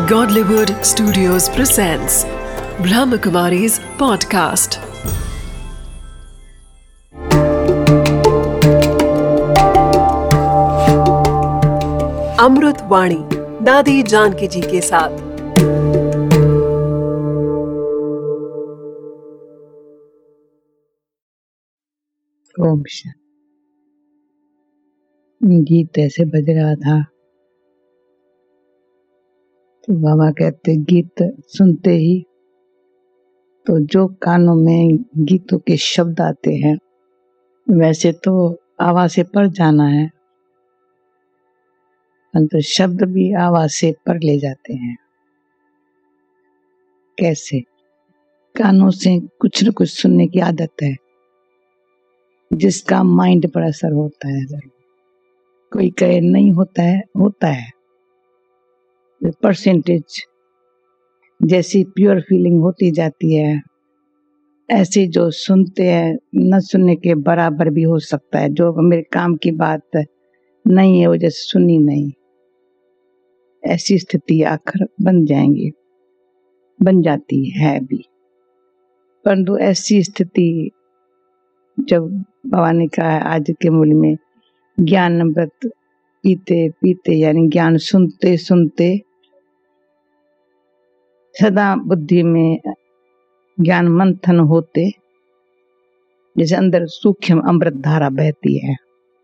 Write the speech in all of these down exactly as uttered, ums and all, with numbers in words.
Godlywood Studios presents Brahmakumari's podcast. अमृत वाणी दादी जानकी जी के साथ। ओम शांति। गीत ऐसे बज रहा था तो बाबा कहते गीत सुनते ही तो जो कानों में गीतों के शब्द आते हैं वैसे तो आवाज से पर जाना है, परंतु शब्द भी आवाज से पर ले जाते हैं। कैसे? कानों से कुछ न कुछ सुनने की आदत है जिसका माइंड पर असर होता है। कोई कहे नहीं होता है, होता है। परसेंटेज जैसी प्योर फीलिंग होती जाती है, ऐसे जो सुनते हैं न सुनने के बराबर भी हो सकता है। जो मेरे काम की बात नहीं है वो जैसे सुनी नहीं, ऐसी स्थिति आखिर बन जाएंगी, बन जाती है भी। परंतु ऐसी स्थिति जब बाबा ने कहा आज के मूल्य में ज्ञान अमृत पीते पीते यानी ज्ञान सुनते सुनते सदा बुद्धि में ज्ञान मंथन होते जैसे अंदर सूक्ष्म अमृत धारा बहती है।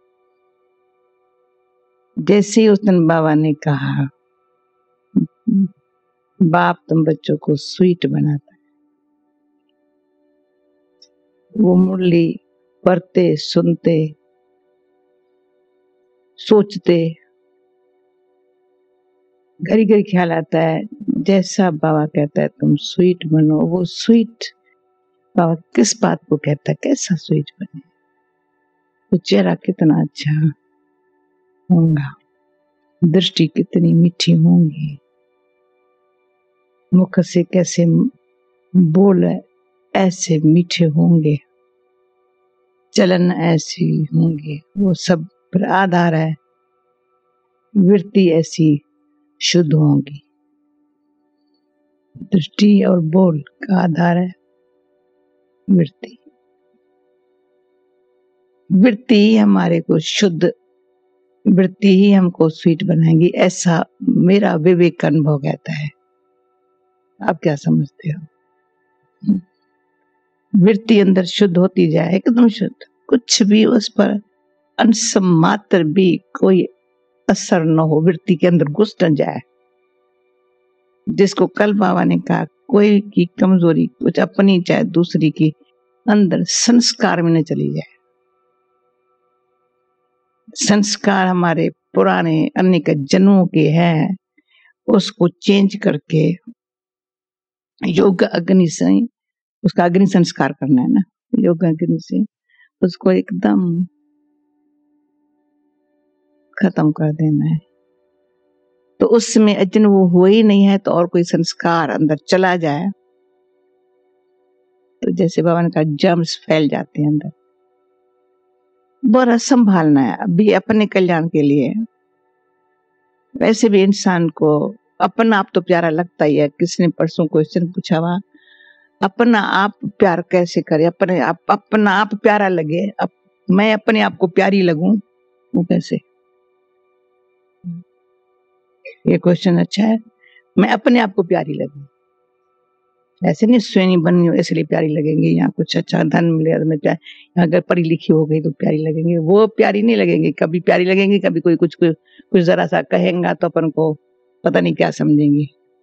जैसे ही उस दिन बाबा ने कहा बाप तुम बच्चों को स्वीट बनाता है, वो मुरली पढ़ते सुनते सोचते घड़ी घड़ी ख्याल आता है जैसा बाबा कहता है तुम स्वीट बनो। वो स्वीट बाबा किस बात को कहता है, कैसा स्वीट बने? तो चेहरा कितना अच्छा होगा, दृष्टि कितनी मीठी होंगी, मुख से कैसे बोल ऐसे मीठे होंगे, चलन ऐसी होंगे। वो सब पर आधार है, वृत्ति ऐसी शुद्ध होंगी। दृष्टि और बोल का आधार है वृत्ति। वृत्ति ही हमारे को शुद्ध, वृत्ति ही हमको स्वीट बनाएंगी, ऐसा मेरा विवेक अनुभव कहता है। आप क्या समझते हो? वृत्ति अंदर शुद्ध होती जाए, एकदम शुद्ध, कुछ भी उस पर अंश मात्र भी कोई असर न हो, वृत्ति के अंदर घुस न जाए। जिसको कल बाबा ने कहा कोई की कमजोरी कुछ अपनी चाहे दूसरी की अंदर संस्कार में न चली जाए। संस्कार हमारे पुराने अनेक जन्मों के हैं, उसको चेंज करके योग अग्नि से उसका अग्नि संस्कार करना है ना। योग अग्नि से उसको एकदम खत्म कर देना है। तो उसमें अजन वो हो ही नहीं है तो और कोई संस्कार अंदर चला जाए तो जैसे बाबा ने कहा जर्म्स फैल जाते हैं अंदर। बड़ा संभालना है अभी अपने कल्याण के लिए। वैसे भी इंसान को अपना आप तो प्यारा लगता ही है। किसने परसों क्वेश्चन पूछा हुआ अपना आप प्यार कैसे करे, अपने आप अपना आप प्यारा लगे, अप, मैं अपने आप को प्यारी लगूं, वो कैसे? ये क्वेश्चन अच्छा है। मैं अपने आप को प्यारी लगूं, ऐसे नहीं स्वयं बननी हो इसलिए प्यारी लगेंगे। यहाँ कुछ अच्छा धन मिले तो मैं प्यार, अगर पढ़ी लिखी हो गई तो प्यारी लगेंगे, वो प्यारी नहीं लगेंगी। कभी प्यारी लगेंगी, कभी कोई कुछ कुछ, कुछ जरा सा कहेगा तो अपन को पता नहीं क्या समझेंगे।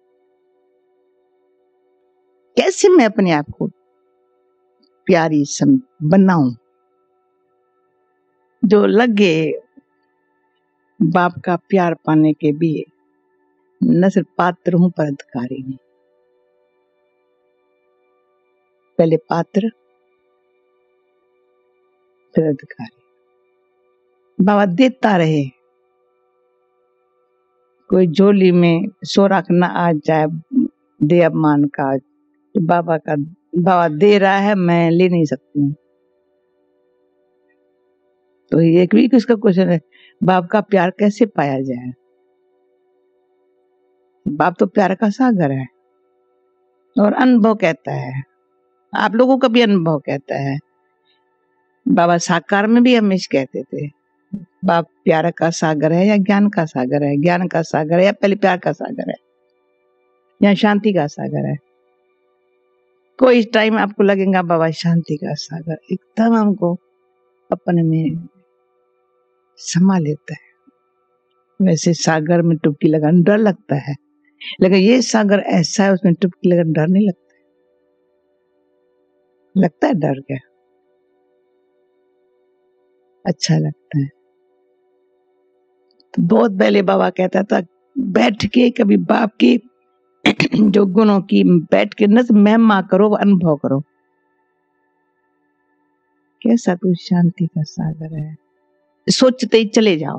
कैसे मैं अपने आप को प्यारी सम बनाऊं जो लगे बाप का प्यार पाने के भी न सिर्फ पात्र हूं पर अधिकारी हूं। पहले पात्र फिर अधिकारी। बाबा देता रहे, कोई झोली में सोराख न आ जाए दे अपमान का। बाबा का बाबा दे रहा है, मैं ले नहीं सकती हूँ। तो एक भी किसका क्वेश्चन है, बाप का प्यार कैसे पाया जाए? बाप तो प्यार का सागर है और अनुभव कहता है, आप लोगों का भी अनुभव कहता है। बाबा साकार में भी हमेशा कहते थे, बाप प्यार का सागर है या ज्ञान का सागर है, ज्ञान का सागर है या पहले प्यार का सागर है या शांति का सागर है। कोई टाइम आपको लगेगा बाबा शांति का सागर एकदम हमको अपने में समा लेता है। वैसे सागर में डुबकी लगाने डर लगता है, लेकिन ये सागर ऐसा है उसमें डुबकी लगाने डर नहीं लगता। लगता है डर क्या, अच्छा लगता है। तो बहुत पहले बाबा कहता था बैठ के कभी बाप के जो गुणों की बैठ के न महिमा करो, अनुभव करो। कैसा तू शांति का सागर है, सोचते ही चले जाओ,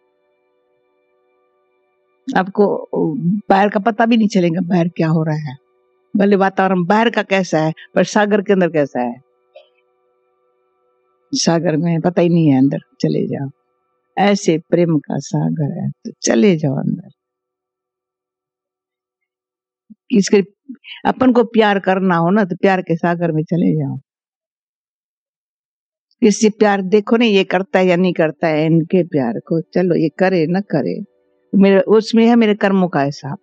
आपको बाहर का पता भी नहीं चलेगा बाहर क्या हो रहा है। भले वातावरण बाहर का कैसा है पर सागर के अंदर कैसा है, सागर में पता ही नहीं है, अंदर चले जाओ। ऐसे प्रेम का सागर है तो चले जाओ अंदर। इसके अपन को प्यार करना हो ना तो प्यार के सागर में चले जाओ। किसी प्यार देखो नहीं ये करता है या नहीं करता है, इनके प्यार को चलो ये करे न करे, मेरे उसमें है मेरे कर्मों का हिसाब।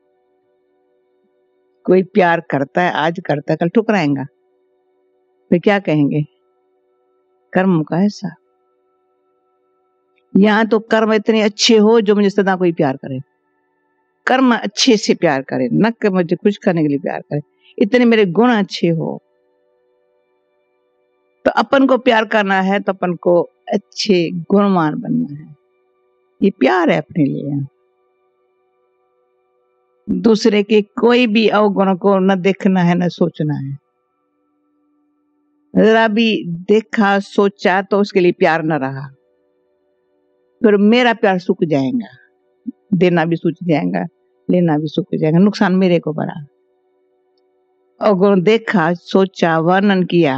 कोई प्यार करता है, आज करता है कल ठुकराएगा, फिर क्या कहेंगे, कर्म का हिसाब। यहाँ तो कर्म इतने अच्छे हो जो मुझे सदा कोई प्यार करे, कर्म अच्छे से प्यार करे, न कि मुझे खुश करने के लिए प्यार करे, इतने मेरे गुण अच्छे हो। तो अपन को प्यार करना है तो अपन को अच्छे गुणवान बनना है, ये प्यार है अपने लिए। दूसरे के कोई भी अवगुण को न देखना है न सोचना है। जरा भी देखा सोचा तो उसके लिए प्यार न रहा, फिर मेरा प्यार सूख जाएगा, देना भी सूख जाएगा, लेना भी सूख जाएगा, नुकसान मेरे को बड़ा। अवगुण देखा सोचा वर्णन किया,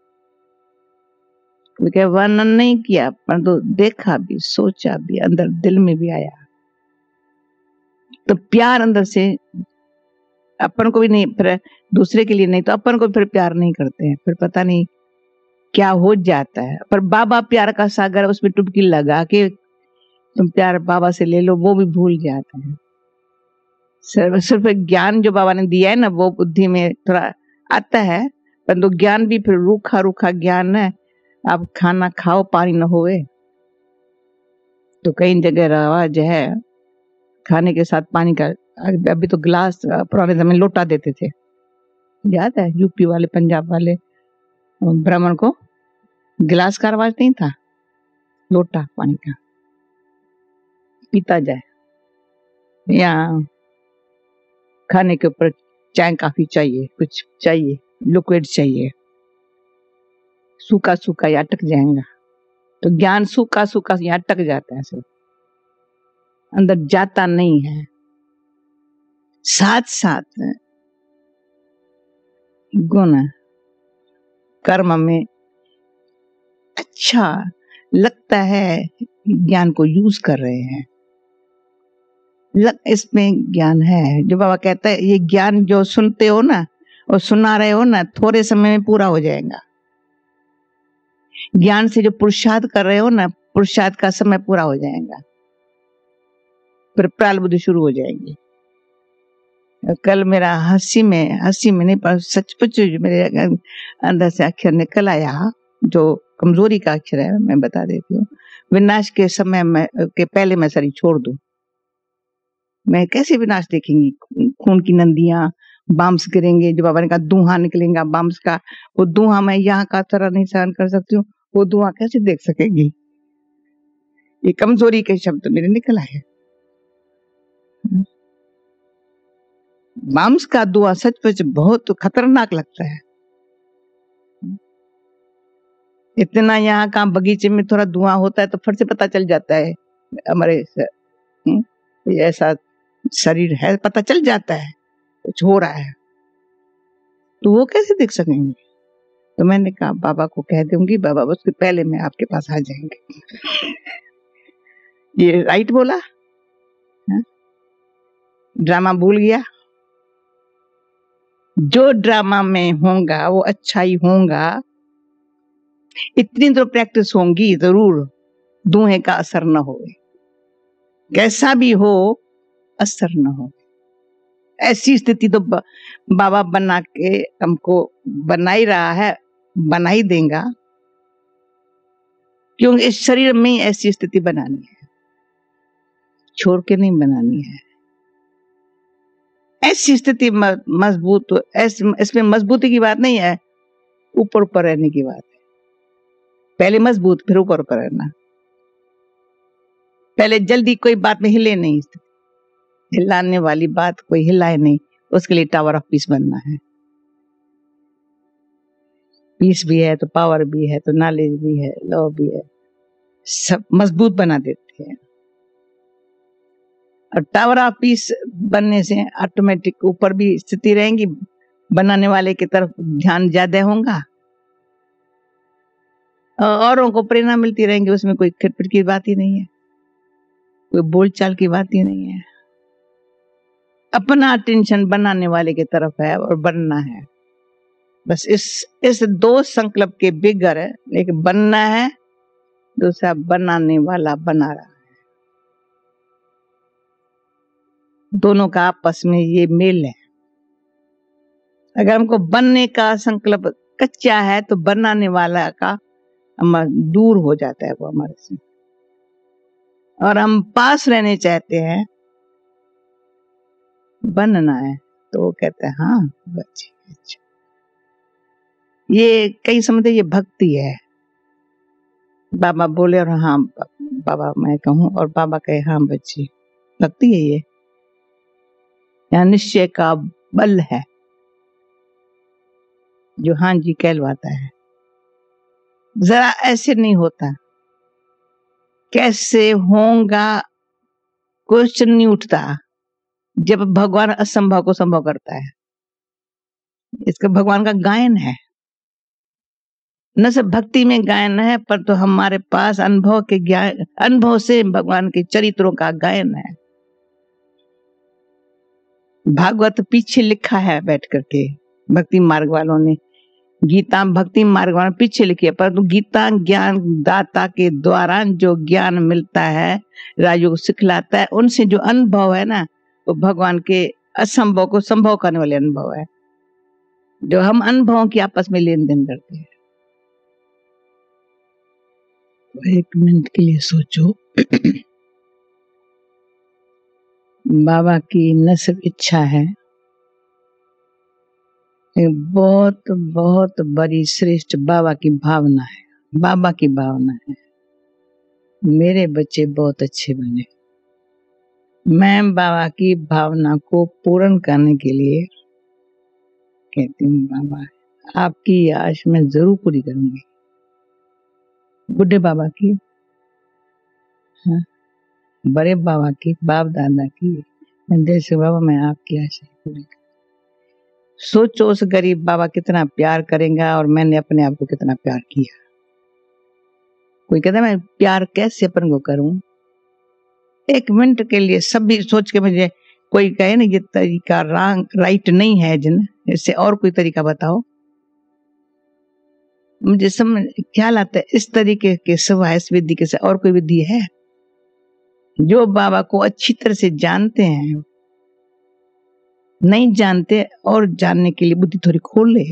वर्णन नहीं किया परंतु तो देखा भी सोचा भी, अंदर दिल में भी आया, तो प्यार अंदर से अपन को भी नहीं, फिर दूसरे के लिए नहीं तो अपन को फिर प्यार नहीं करते हैं, फिर पता नहीं क्या हो जाता है। पर बाबा प्यार का सागर, उसमें टुबकी लगा के तुम प्यार बाबा से ले लो, वो भी भूल जाता है। सिर्फ सिर्फ ज्ञान जो बाबा ने दिया है ना वो बुद्धि में थोड़ा आता है, परंतु ज्ञान भी फिर रूखा रूखा ज्ञान है। आप खाना खाओ पानी न होवे, तो कई जगह रवाज है खाने के साथ पानी का। अभी तो गिलास, पुराने समय लोटा देते थे, याद है यूपी वाले पंजाब वाले ब्राह्मण को गिलास का रवाज नहीं था, लोटा पानी का पीता जाए, या खाने के ऊपर चाय काफी चाहिए, कुछ चाहिए, लिक्विड चाहिए, सूखा सूखा या अटक जाएगा। तो ज्ञान सूखा सूखा या अटक जाता है, सब अंदर जाता नहीं है। साथ साथ गुण कर्म में अच्छा लगता है, ज्ञान को यूज कर रहे हैं, इसमें ज्ञान है। जो बाबा कहता है ये ज्ञान जो सुनते हो ना और सुना रहे हो ना, थोड़े समय में पूरा हो जाएगा। ज्ञान से जो पुरुषार्थ कर रहे हो ना, पुरुषार्थ का समय पूरा हो जाएगा, फिर प्रारब्ध शुरू हो जाएंगे। कल मेरा हंसी में हंसी में नहीं पर सचमुच मेरे अंदर से अक्षर निकल आया, जो कमजोरी का अक्षर है, मैं बता देती हूँ। विनाश के समय में के पहले मैं शरीर छोड़ दूं, मैं कैसे विनाश देखेंगी? खून की नदियां, बाम्स गिरेंगे, जो बाबा ने कहा धुआं निकलेगा बाम्स का, वो धुआं मैं यहाँ का तरह नहीं सहन कर सकती हूँ, वो धुआं कैसे देख सकेगी? ये कमजोरी के शब्द मेरे निकल आए। बाम्स का धुआं सचमुच बहुत खतरनाक लगता है। इतना यहाँ का बगीचे में थोड़ा धुआं होता है तो फट से पता चल जाता है हमारे ऐसा शरीर है, पता चल जाता है कुछ हो रहा है, तो वो कैसे देख सकेंगे? तो मैंने कहा बाबा को कह दूंगी, बाबा उसके पहले मैं आपके पास आ जाएंगे। ये राइट बोला हा? ड्रामा भूल गया? जो ड्रामा में होगा वो अच्छा ही होगा। इतनी तो प्रैक्टिस होगी जरूर, दूहे का असर न हो, कैसा भी हो असर न हो। ऐसी स्थिति तो ब, बाबा बना के हमको बना ही रहा है, बना ही देगा, क्योंकि इस शरीर में ही ऐसी स्थिति बनानी है, छोड़ के नहीं बनानी है। ऐसी स्थिति मजबूत, इसमें मजबूती की बात नहीं है, ऊपर ऊपर रहने की बात है। पहले मजबूत फिर ऊपर ऊपर रहना। पहले जल्दी कोई बात में हिले नहीं, हिलाने वाली बात कोई हिलाए नहीं, उसके लिए टावर ऑफ पीस बनना है। पीस भी है तो पावर भी है, तो नॉलेज भी है, लव भी है, सब मजबूत बना देते हैं। और टावर ऑफ पीस बनने से ऑटोमेटिक ऊपर भी स्थिति रहेंगी, बनाने वाले की तरफ ध्यान ज्यादा होगा, औरों को प्रेरणा मिलती रहेंगी। उसमें कोई खटपट की बात ही नहीं है, कोई बोलचाल की बात ही नहीं है। अपना अटेंशन बनाने वाले की तरफ है और बनना है। बस इस इस दो संकल्प के बिगर है, एक बनना है, दूसरा बनाने वाला बना रहा है। दोनों का आपस में ये मेल है। अगर हमको बनने का संकल्प कच्चा है तो बनाने वाला का दूर हो जाता है वो हमारे से, और हम पास रहने चाहते हैं, बनना है, तो वो कहते हैं हाँ बच्चे। अच्छा, ये कई समझते ये भक्ति है। बाबा बोले और हाँ बाबा मैं कहूँ और बाबा कहे हाँ बच्ची, भक्ति है ये, यहाँ निश्चय का बल है जो हाँ जी कहलवाता है। जरा ऐसे नहीं होता, कैसे होगा क्वेश्चन नहीं उठता जब भगवान असंभव को संभव करता है। इसका भगवान का गायन है, न सिर्फ भक्ति में गायन है, पर तो हमारे पास अनुभव के ज्ञान, अनुभव से भगवान के चरित्रों का गायन है। भागवत पीछे लिखा है बैठ करके, भक्ति मार्ग वालों ने गीता भक्ति मार्ग वालों पीछे लिखी है, परंतु गीता ज्ञान दाता के द्वारा जो ज्ञान मिलता है, राजयोग सिखलाता है, उनसे जो अनुभव है ना, वो भगवान के असंभव को संभव करने वाले अनुभव है, जो हम अनुभवों की आपस में लेन देन करते हैं। एक मिनट के लिए सोचो। बाबा की न सिर्फ इच्छा है, एक बहुत बहुत बड़ी श्रेष्ठ बाबा की भावना है। बाबा की भावना है मेरे बच्चे बहुत अच्छे बने। मैं बाबा की भावना को पूर्ण करने के लिए कहती हूँ बाबा आपकी आश मैं जरूर पूरी करूंगी। बुढ़े बाबा की, हाँ, बड़े बाबा की, बाप दादा की, जैसे बाबा मैं आपकी आशा पूरी करूंगी। सोचो उस गरीब बाबा कितना प्यार करेगा और मैंने अपने आप को कितना प्यार किया। कोई कहता मैं प्यार कैसे अपन को करूं, एक मिनट के लिए सभी सोच के मुझे कोई कहे ना ये तरीका रॉन्ग राइट नहीं है जिन, इससे और कोई तरीका बताओ। मुझे समझ ख्याल आता है इस तरीके के सिवाय, इस विधि के से और कोई विधि है? जो बाबा को अच्छी तरह से जानते हैं, नहीं जानते और जानने के लिए बुद्धि थोड़ी खोल ले,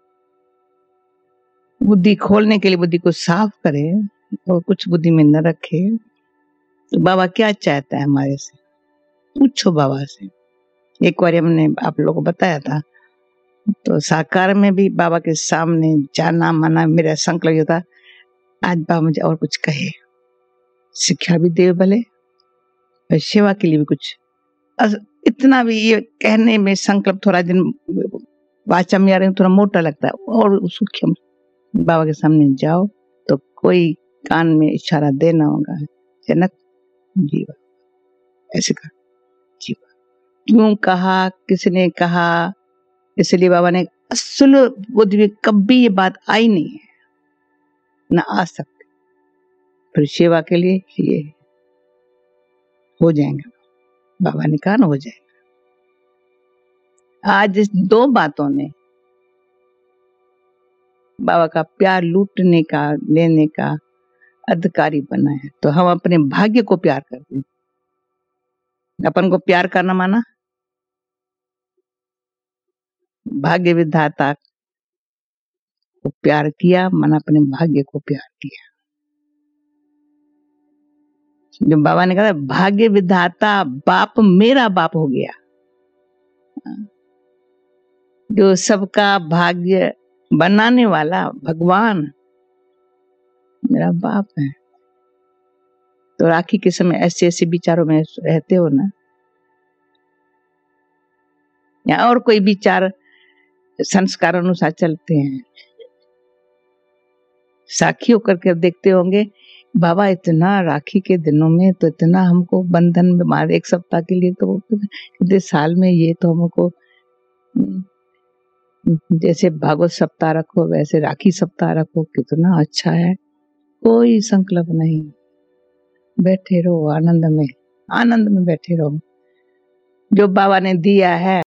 बुद्धि खोलने के लिए बुद्धि को साफ करे और कुछ बुद्धि में न रखे। तो बाबा क्या चाहता है हमारे से, पूछो बाबा से। एक बार हमने आप लोगों को बताया था, तो साकार में भी बाबा के सामने जाना माना मेरा संकल्प ये था, आज बाबा मुझे और कुछ कहे, शिक्षा भी दे भले और सेवा के लिए भी कुछ। इतना भी ये कहने में संकल्प थोड़ा दिन वाचा में आ रहे थोड़ा मोटा लगता है, और सूक्ष्म बाबा के सामने जाओ तो कोई कान में इशारा देना होगा, जनक जीवा ऐसे कहा, जीवा क्यों कहा, किसने कहा, इसलिए बाबा ने असल बुद्धि में कभी ये बात आई नहीं है, ना आ सकती। फिर सेवा के लिए ये हो जाएगा, बाबा ने कहा ना हो जाएगा। आज इस दो बातों ने बाबा का प्यार लूटने का, लेने का अधिकारी बनाया। तो हम अपने भाग्य को प्यार करते हैं। अपन को प्यार करना माना भाग्य विधाता को प्यार किया, मन अपने भाग्य को प्यार किया। जो बाबा ने कहा भाग्य विधाता बाप मेरा बाप हो गया, जो सबका भाग्य बनाने वाला भगवान मेरा बाप है। तो राखी के समय ऐसे ऐसे विचारों में रहते हो ना, या और कोई विचार संस्कार अनुसार चलते हैं, साखी होकर के देखते होंगे बाबा इतना राखी के दिनों में तो इतना हमको बंधन में मार, एक सप्ताह के लिए तो कितने साल में ये तो हमको जैसे भागवत सप्ताह रखो वैसे राखी सप्ताह रखो, कितना अच्छा है। कोई संकल्प नहीं, बैठे रहो आनंद में, आनंद में बैठे रहो। जो बाबा ने दिया है